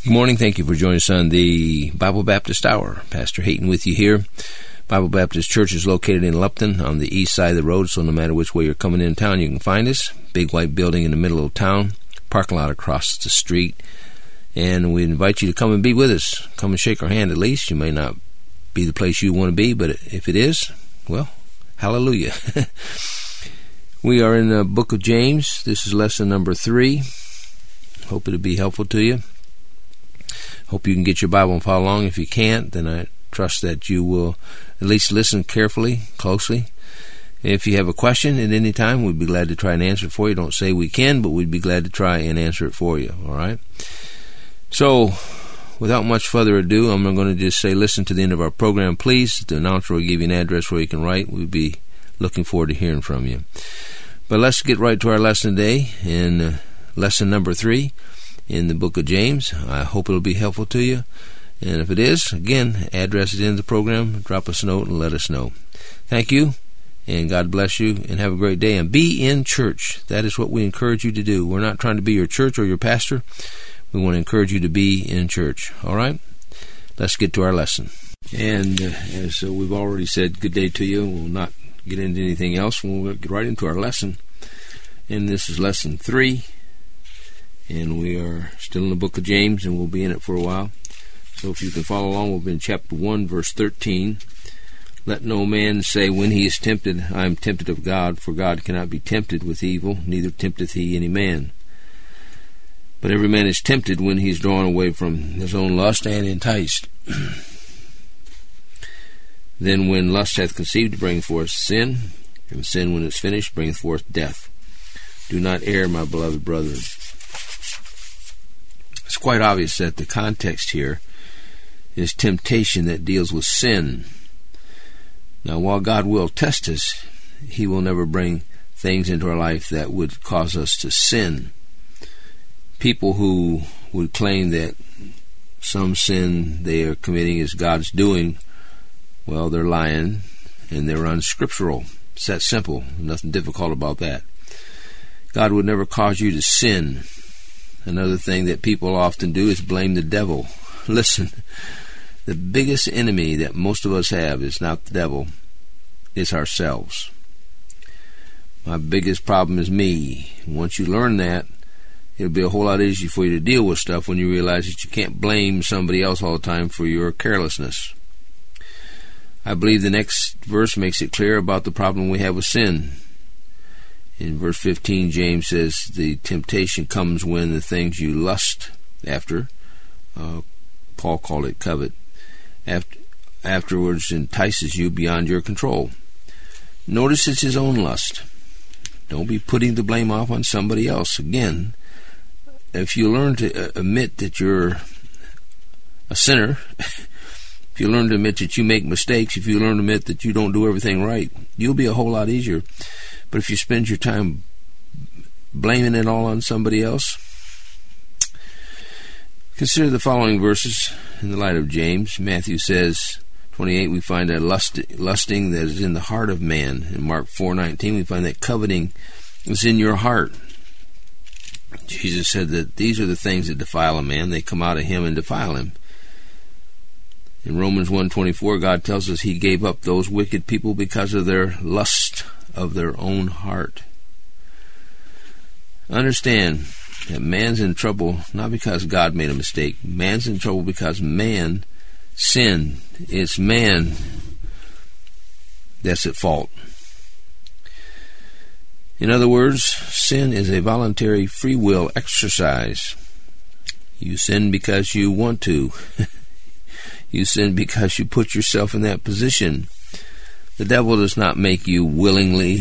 Good morning. Thank you for joining us on the Bible Baptist Hour. Pastor Hayton with you here. Bible Baptist Church is located in Lupton on the east side of the road, so no matter which way you're coming in town, you can find us. Big white building in the middle of town, parking lot across the street. And we invite you to come and be with us. Come and shake our hand at least. You may not be the place you want to be, but if it is, well, hallelujah. We are in the book of James. This is lesson number 3. Hope it'll be helpful to you. Hope you can get your Bible and follow along. If you can't, then I trust that you will at least listen carefully, closely. If you have a question at any time, we'd be glad to try and answer it for you. Don't say we can, but we'd be glad to try and answer it for you. All right? So, without much further ado, I'm going to just say listen to the end of our program, please. The announcer will give you an address where you can write. We'd be looking forward to hearing from you. But let's get right to our lesson today in lesson number 3. In the book of James. I hope it'll be helpful to you. And if it is, again, address it in the program, drop us a note and let us know. Thank you, and God bless you, and have a great day. And be in church. That is what we encourage you to do. We're not trying to be your church or your pastor. We want to encourage you to be in church. All right? Let's get to our lesson. And as we've already said, good day to you. We'll not get into anything else. We'll get right into our lesson. And this is lesson 3. And we are still in the book of James, and we'll be in it for a while. So if you can follow along, we'll be in chapter 1, verse 13. Let no man say, when he is tempted, I am tempted of God, for God cannot be tempted with evil, neither tempteth he any man. But every man is tempted when he is drawn away from his own lust and enticed. Then when lust hath conceived, it bringeth forth sin, and sin, when it is finished, bringeth forth death. Do not err, my beloved brethren. It's quite obvious that the context here is temptation that deals with sin. Now, while God will test us, He will never bring things into our life that would cause us to sin. People who would claim that some sin they are committing is God's doing, well, they're lying and they're unscriptural. It's that simple. Nothing difficult about that. God would never cause you to sin. Another thing that people often do is blame the devil. Listen, the biggest enemy that most of us have is not the devil, it's ourselves. My biggest problem is me. Once you learn that, it'll be a whole lot easier for you to deal with stuff when you realize that you can't blame somebody else all the time for your carelessness. I believe the next verse makes it clear about the problem we have with sin. In verse 15, James says, the temptation comes when the things you lust after, Paul called it covet, afterwards entices you beyond your control. Notice it's his own lust. Don't be putting the blame off on somebody else. Again, if you learn to admit that you're a sinner, if you learn to admit that you make mistakes, if you learn to admit that you don't do everything right, you'll be a whole lot easier. But if you spend your time blaming it all on somebody else, consider the following verses in the light of James. Matthew says, 28, we find that lusting that is in the heart of man. In Mark 4:19, we find that coveting is in your heart. Jesus said that these are the things that defile a man. They come out of him and defile him. In Romans 1:24, God tells us He gave up those wicked people because of their lust of their own heart. Understand that man's in trouble not because God made a mistake. Man's in trouble because man sinned. It's man that's at fault. In other words, sin is a voluntary free will exercise. You sin because you want to. You sin because you put yourself in that position. The devil does not make you willingly,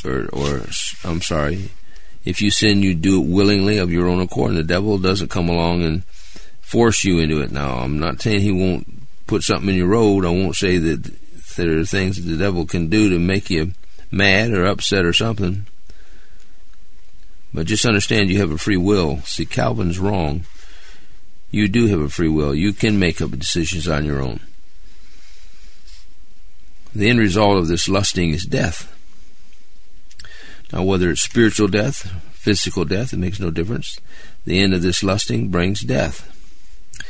if you sin, you do it willingly of your own accord. And the devil doesn't come along and force you into it. Now, I'm not saying he won't put something in your road. I won't say that there are things that the devil can do to make you mad or upset or something. But just understand you have a free will. See, Calvin's wrong. You do have a free will. You can make up decisions on your own. The end result of this lusting is death. Now, whether it's spiritual death, physical death, it makes no difference. The end of this lusting brings death.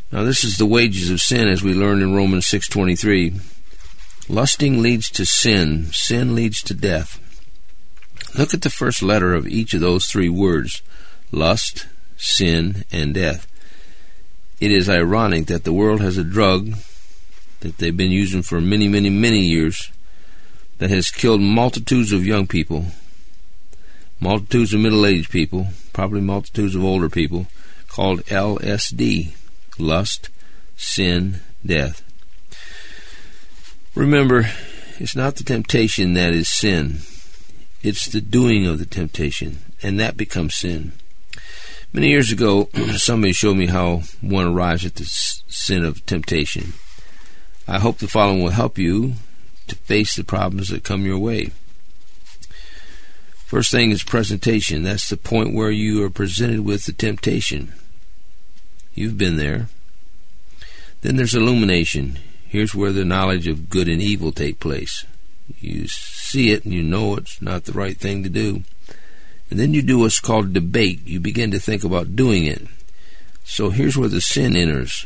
Now this is the wages of sin, as we learned in Romans 6:23. Lusting leads to sin. Sin leads to death. Look at the first letter of each of those three words: lust, sin, and death. It is ironic that the world has a drug that they've been using for many, many, many years that has killed multitudes of young people, multitudes of middle-aged people, probably multitudes of older people, called LSD, lust, sin, death. Remember, it's not the temptation that is sin. It's the doing of the temptation, and that becomes sin. Many years ago, somebody showed me how one arrives at the sin of temptation. I hope the following will help you to face the problems that come your way. First thing is presentation. That's the point where you are presented with the temptation. You've been there. Then there's illumination. Here's where the knowledge of good and evil take place. You see it and you know it's not the right thing to do. And then you do what's called debate. You begin to think about doing it. So here's where the sin enters.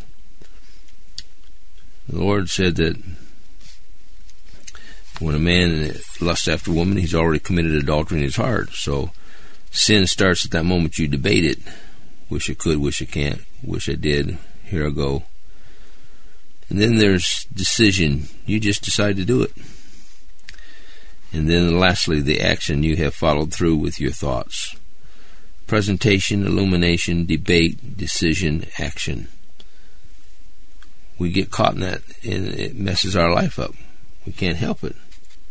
The Lord said that when a man lusts after a woman, he's already committed adultery in his heart. So sin starts at that moment you debate it. Wish I could, wish I can't, wish I did, here I go. And then there's decision. You just decide to do it. And then lastly, the action. You have followed through with your thoughts. Presentation, illumination, debate, decision, action. We get caught in that, and it messes our life up. We can't help it.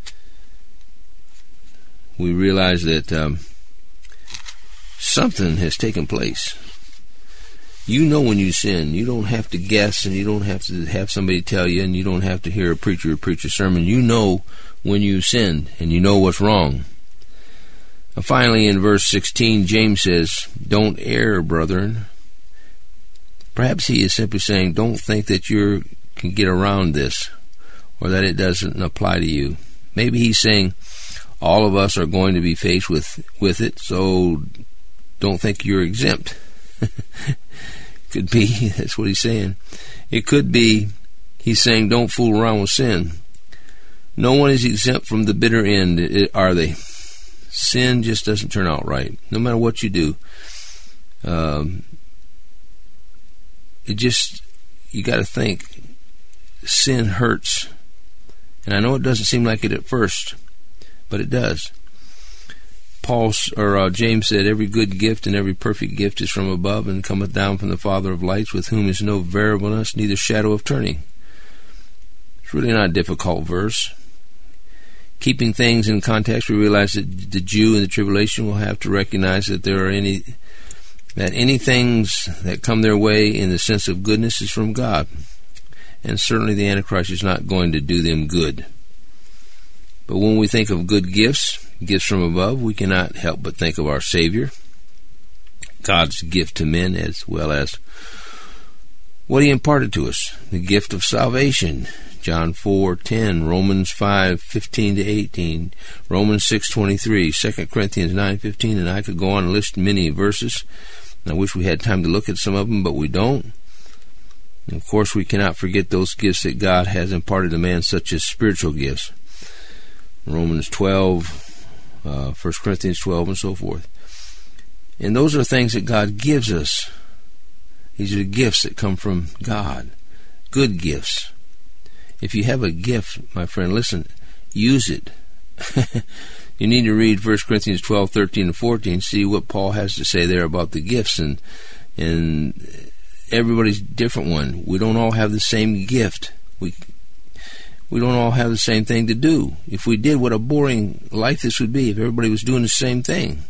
We realize that something has taken place. You know when you sin. You don't have to guess, and you don't have to have somebody tell you, and you don't have to hear a preacher preach a sermon. You know when you sinned, and you know what's wrong. And finally, in verse 16, James says, "Don't err, brethren." Perhaps he is simply saying, don't think that you can get around this, or that it doesn't apply to you. Maybe he's saying, all of us are going to be faced with it, so don't think you're exempt. Could be, that's what he's saying. It could be, he's saying, don't fool around with sin. No one is exempt from the bitter end, are they? Sin just doesn't turn out right, no matter what you do. You got to think, sin hurts. And I know it doesn't seem like it at first, but it does. James said, every good gift and every perfect gift is from above and cometh down from the Father of lights, with whom is no variableness, neither shadow of turning. It's really not a difficult verse. Keeping things in context, we realize that the Jew in the tribulation will have to recognize that any things that come their way in the sense of goodness is from God. And certainly the Antichrist is not going to do them good. But when we think of good gifts from above, we cannot help but think of our Savior, God's gift to men, as well as what He imparted to us, the gift of salvation. John 4:10, Romans 5:15-18, Romans 6:23, 2 Corinthians 9:15, and I could go on and list many verses. I wish we had time to look at some of them, but we don't. And of course, we cannot forget those gifts that God has imparted to man, such as spiritual gifts. Romans 12, 1 Corinthians 12, and so forth. And those are things that God gives us. These are gifts that come from God. Good gifts. If you have a gift, my friend, listen, use it. You need to read 1 Corinthians 12, 13, and 14, see what Paul has to say there about the gifts, and everybody's different one. We don't all have the same gift. We don't all have the same thing to do. If we did, what a boring life this would be if everybody was doing the same thing.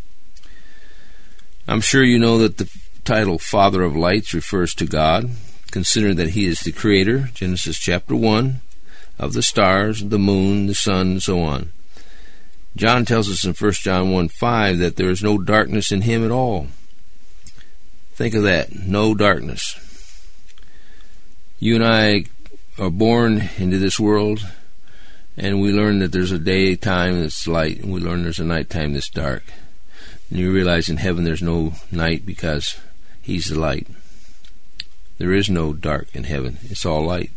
I'm sure you know that the title Father of Lights refers to God. Consider that He is the Creator, Genesis chapter 1, of the stars, the moon, the sun, and so on. John tells us in 1 John 1:5 that there is no darkness in Him at all. Think of that, no darkness. You and I are born into this world, and we learn that there's a daytime that's light, and we learn there's a nighttime that's dark. And you realize in heaven there's no night because He's the light. There is no dark in heaven. It's all light.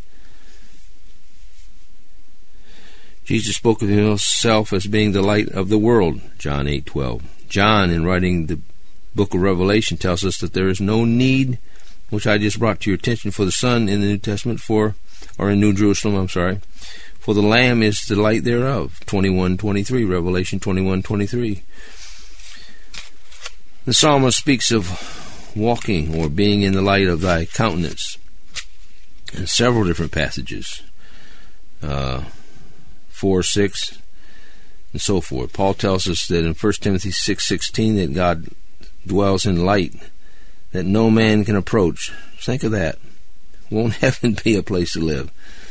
Jesus spoke of himself as being the light of the world, John 8:12. John, in writing the book of Revelation, tells us that there is no need, which I just brought to your attention, for the sun in the New Testament, in New Jerusalem, for the Lamb is the light thereof, 21:23, Revelation 21:23. The psalmist speaks of walking or being in the light of thy countenance in several different passages, 4, 6, and so forth. Paul tells us that in 1 Timothy 6:16 that God dwells in light that no man can approach. Think of that. Won't heaven be a place to live?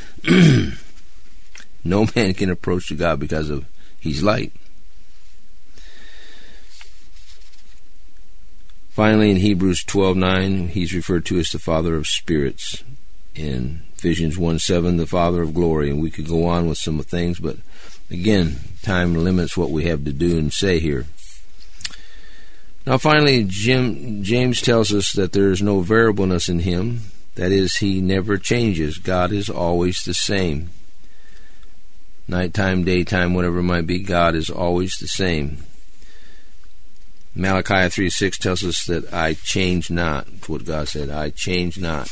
No man can approach to God because of He's light. Finally, in Hebrews 12:9, He's referred to as the Father of spirits. In Ephesians 1:7, the Father of glory. And we could go on with some things, but again, time limits what we have to do and say here. Now finally, James tells us that there is no variableness in Him. That is, He never changes. God is always the same. Nighttime, daytime, whatever it might be, God is always the same. Malachi 3:6 tells us that I change not. That's what God said, I change not.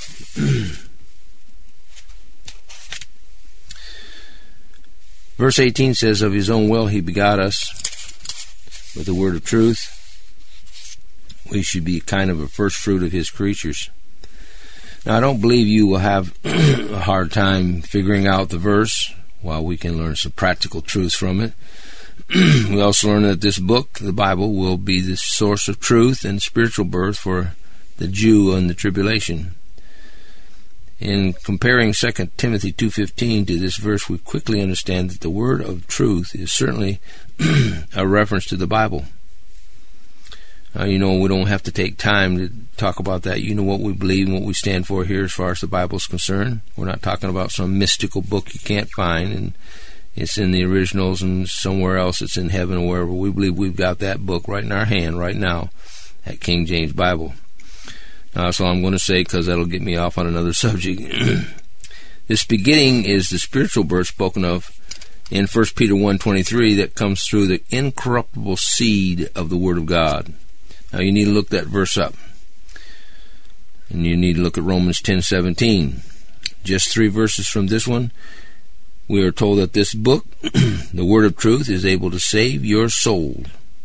Verse 18 says, of His own will He begot us with the word of truth. We should be kind of a first fruit of His creatures. Now, I don't believe you will have a hard time figuring out the verse, while we can learn some practical truths from it. We also learn that this book, the Bible, will be the source of truth and spiritual birth for the Jew in the tribulation. In comparing 2 Timothy 2:15 to this verse, we quickly understand that the word of truth is certainly a reference to the Bible. We don't have to take time to talk about that. You know what we believe and what we stand for here as far as the Bible is concerned. We're not talking about some mystical book you can't find, and it's in the originals and somewhere else it's in heaven or wherever. We believe we've got that book right in our hand right now, that King James Bible. Now, that's all I'm going to say, because that'll get me off on another subject. This beginning is the spiritual birth spoken of in 1 Peter 1:23 that comes through the incorruptible seed of the Word of God. Now, you need to look that verse up. And you need to look at Romans 10:17. Just 3 verses from this one. We are told that this book, the Word of Truth, is able to save your soul.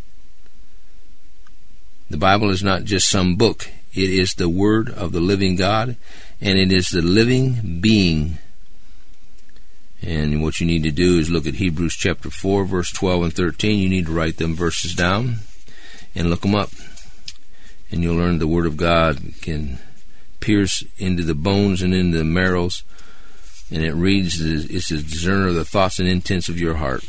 The Bible is not just some book. It is the Word of the living God, and it is the living being. And what you need to do is look at Hebrews chapter 4, verse 12 and 13. You need to write them verses down and look them up. And you'll learn the Word of God can pierce into the bones and into the marrows, and it reads, it's a discerner of the thoughts and intents of your heart.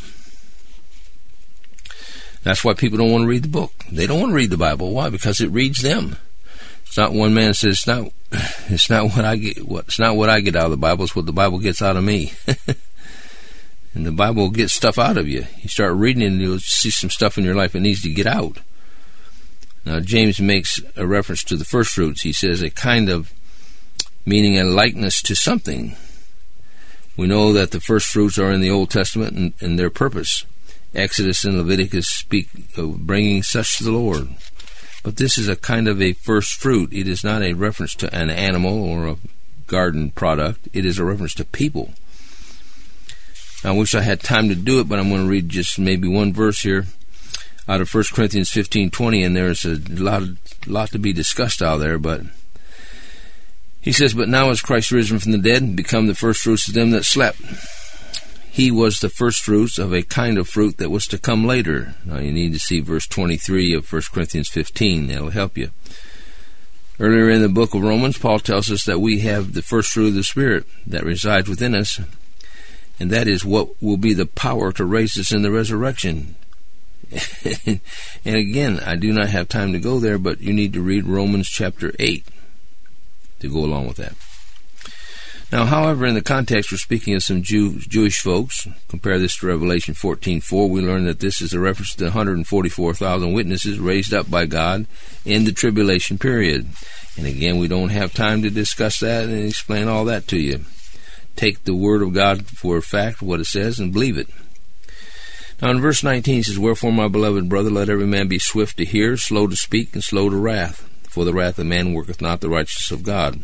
That's why people don't want to read the book. They don't want to read the Bible. Why? Because it reads them. It's not one man says, it's not what I get out of the Bible, it's what the Bible gets out of me. And the Bible will get stuff out of you. You start reading it and you'll see some stuff in your life that needs to get out. Now, James makes a reference to the first fruits. He says a kind of, meaning a likeness to something. We know that the first fruits are in the Old Testament and their purpose. Exodus and Leviticus speak of bringing such to the Lord. But this is a kind of a first fruit. It is not a reference to an animal or a garden product. It is a reference to people. I wish I had time to do it, but I'm going to read just maybe one verse here out of 1 Corinthians 15:20, and there's a lot to be discussed out there, but he says, but now is Christ risen from the dead and become the first fruits of them that slept. He was the first fruits of a kind of fruit that was to come later. Now you need to see verse 23 of 1 Corinthians 15. That'll help you. Earlier in the book of Romans, Paul tells us that we have the first fruit of the Spirit that resides within us, and that is what will be the power to raise us in the resurrection. And again, I do not have time to go there, but you need to read Romans chapter 8 to go along with that. Now, however, in the context, we're speaking of some Jewish folks. Compare this to Revelation 14:4. We learn that this is a reference to the 144,000 witnesses raised up by God in the tribulation period. And again, we don't have time to discuss that and explain all that to you. Take the Word of God for a fact, what it says, and believe it. Now in verse 19 it says, "Wherefore, my beloved brother, let every man be swift to hear, slow to speak, and slow to wrath. For the wrath of man worketh not the righteousness of God."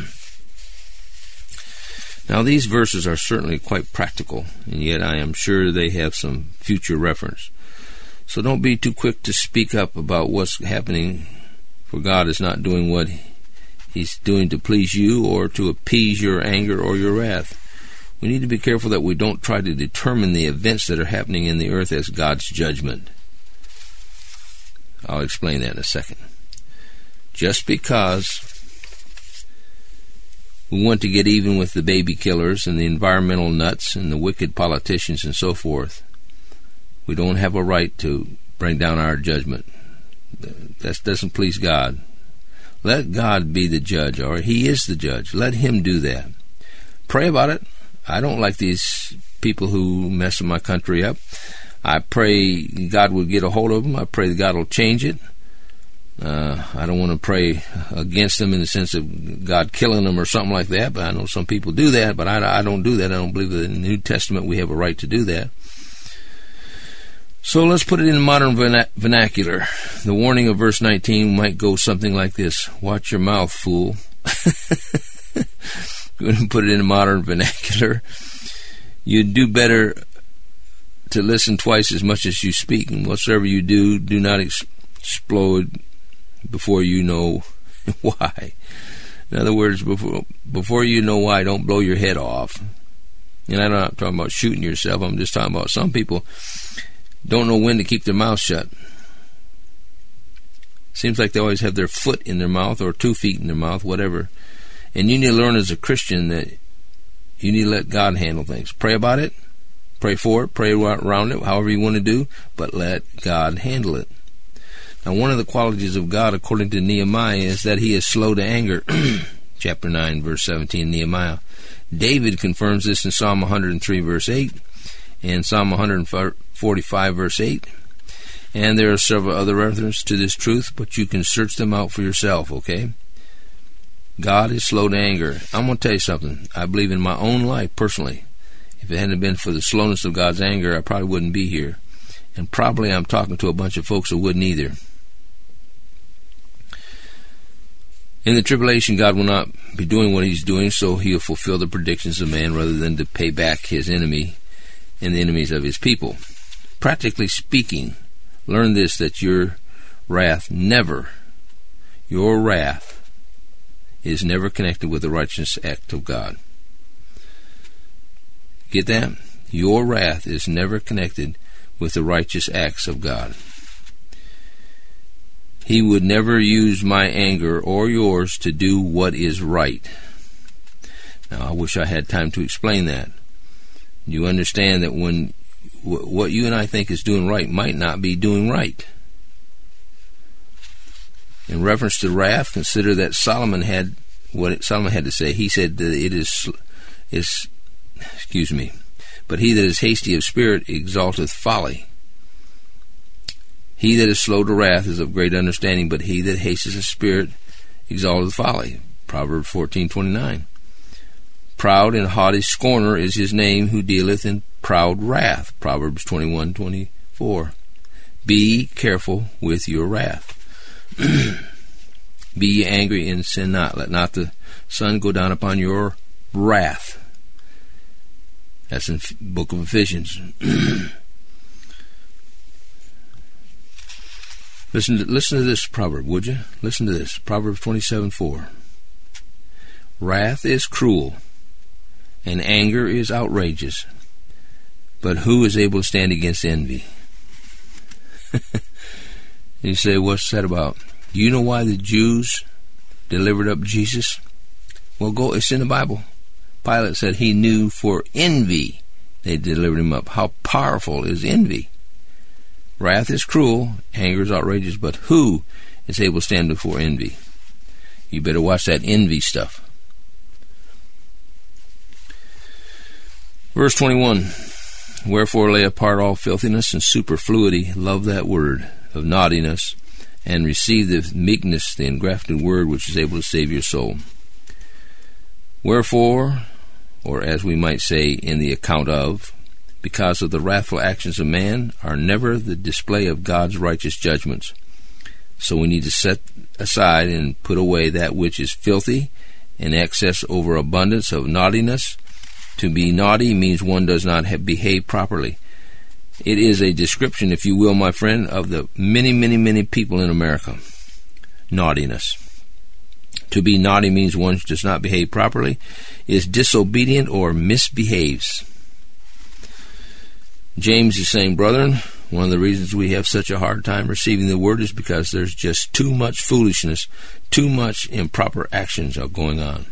Now these verses are certainly quite practical, and yet I am sure they have some future reference. So don't be too quick to speak up about what's happening, for God is not doing what He's doing to please you or to appease your anger or your wrath. We need to be careful that we don't try to determine the events that are happening in the earth as God's judgment. I'll explain that in a second. Just because we want to get even with the baby killers and the environmental nuts and the wicked politicians and so forth, we don't have a right to bring down our judgment. That doesn't please God. Let God be the judge, or He is the judge. Let Him do that. Pray about it. I don't like these people who mess my country up. I pray God will get a hold of them. I pray that God will change it. I don't want to pray against them in the sense of God killing them or something like that, but I know some people do that, but I don't do that. I don't believe that in the New Testament we have a right to do that. So let's put it in modern vernacular. The warning of verse 19 might go something like this: "Watch your mouth, fool." We're going to put it in modern vernacular. You'd do better to listen twice as much as you speak, and whatsoever you do, do not explode before you know why. In other words, before you know why, don't blow your head off. And I'm not talking about shooting yourself. I'm just talking about some people don't know when to keep their mouth shut. Seems like they always have their foot in their mouth or 2 feet in their mouth, whatever. And you need to learn as a Christian that you need to let God handle things. Pray about it, pray for it, pray around it, however you want to do, but let God handle it. Now, one of the qualities of God, according to Nehemiah, is that He is slow to anger. Chapter 9, verse 17, Nehemiah. David confirms this in Psalm 103, verse 8, and Psalm 145, verse 8. And there are several other references to this truth, but you can search them out for yourself, okay? God is slow to anger. I'm going to tell you something. I believe in my own life, personally, if it hadn't been for the slowness of God's anger, I probably wouldn't be here. And probably I'm talking to a bunch of folks who wouldn't either. In the tribulation, God will not be doing what He's doing, so He'll fulfill the predictions of man rather than to pay back His enemy and the enemies of His people. Practically speaking, learn this, that your wrath is never connected with the righteous act of God. Get that? Your wrath is never connected with the righteous acts of God. He would never use my anger or yours to do what is right. Now, I wish I had time to explain that. You understand that when what you and I think is doing right might not be doing right. In reference to wrath, consider that Solomon had what Solomon had to say. He said that it is but he that is hasty of spirit exalteth folly. He that is slow to wrath is of great understanding, but he that hasteth of spirit exalteth folly. Proverbs 14:29. Proud and haughty scorner is his name who dealeth in proud wrath. Proverbs 21:24. Be careful with your wrath. Be ye angry and sin not. Let not the sun go down upon your wrath. That's in the book of Ephesians. Listen to this proverb, would you? Listen to this. Proverbs 27:4. Wrath is cruel, and anger is outrageous, but who is able to stand against envy? And you say, what's that about? Do you know why the Jews delivered up Jesus? Well, it's in the Bible. Pilate said he knew for envy they delivered him up. How powerful is envy? Wrath is cruel, anger is outrageous, but who is able to stand before envy? You better watch that envy stuff. Verse 21, wherefore lay apart all filthiness and superfluity, love that word, of naughtiness, and receive the meekness, the engrafted word, which is able to save your soul. Wherefore, or as we might say, in the account of, because of the wrathful actions of man, are never the display of God's righteous judgments. So we need to set aside and put away that which is filthy, and excess over abundance of naughtiness. To be naughty means one does not behave properly. It is a description, if you will, my friend, of the many, many, many people in America. Naughtiness. To be naughty means one does not behave properly, is disobedient or misbehaves. James is saying, brethren, one of the reasons we have such a hard time receiving the word is because there's just too much foolishness, too much improper actions are going on.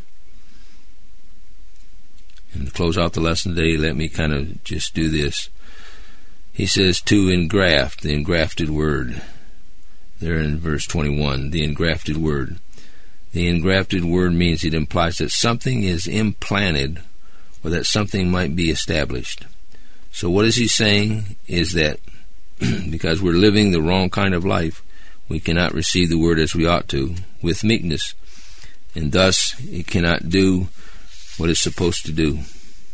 And to close out the lesson today, let me kind of just do this. He says to engraft, the engrafted word. There in verse 21, the engrafted word. The engrafted word means it implies that something is implanted or that something might be established. So what is he saying is that because we're living the wrong kind of life, we cannot receive the word as we ought to with meekness, and thus it cannot do what it's supposed to do.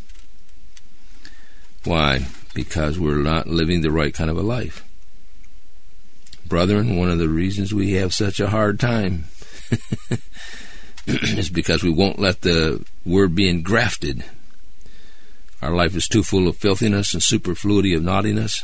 Why? Because we're not living the right kind of a life. Brethren, one of the reasons we have such a hard time is because we won't let the word be engrafted. Our life is too full of filthiness and superfluity of naughtiness.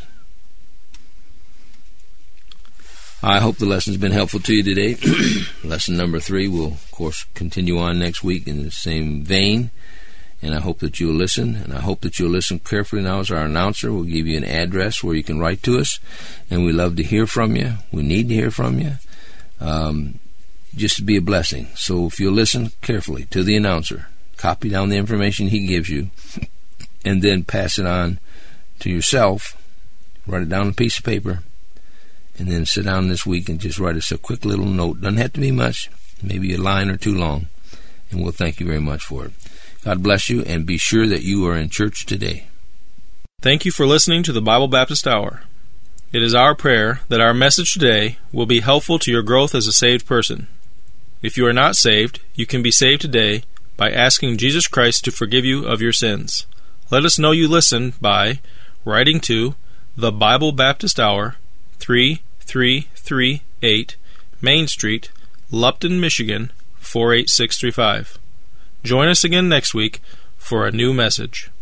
I hope the lesson's been helpful to you today. Lesson number 3 will, of course, continue on next week in the same vein. And I hope that you'll listen. And I hope that you'll listen carefully now as our announcer will give you an address where you can write to us. And we love to hear from you. We need to hear from you. Just to be a blessing. So if you'll listen carefully to the announcer, copy down the information he gives you, and then pass it on to yourself, write it down on a piece of paper, and then sit down this week and just write us a quick little note. Doesn't have to be much, maybe a line or two long, and we'll thank you very much for it. God bless you, and be sure that you are in church today. Thank you for listening to the Bible Baptist Hour. It is our prayer that our message today will be helpful to your growth as a saved person. If you are not saved, you can be saved today by asking Jesus Christ to forgive you of your sins. Let us know you listened by writing to the Bible Baptist Hour, 3338 Main Street, Lupton, Michigan, 48635. Join us again next week for a new message.